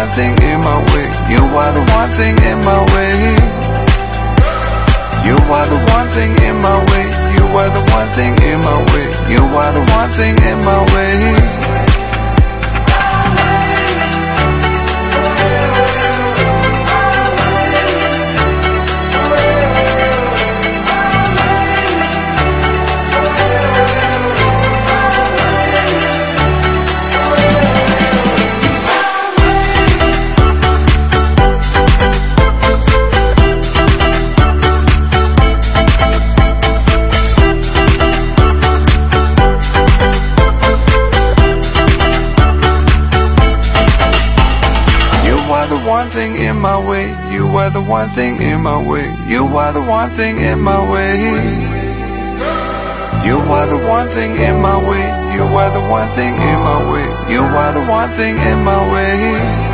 one thing in my way. You are the one thing in my way. You are the one thing in my way. You are the one thing in my way. You are the one thing in my way. You are the one thing in my way. You are the one thing in my way. You are the one thing in my way. You are the one thing in my way. You are the one thing in my way. You are the one thing in my way.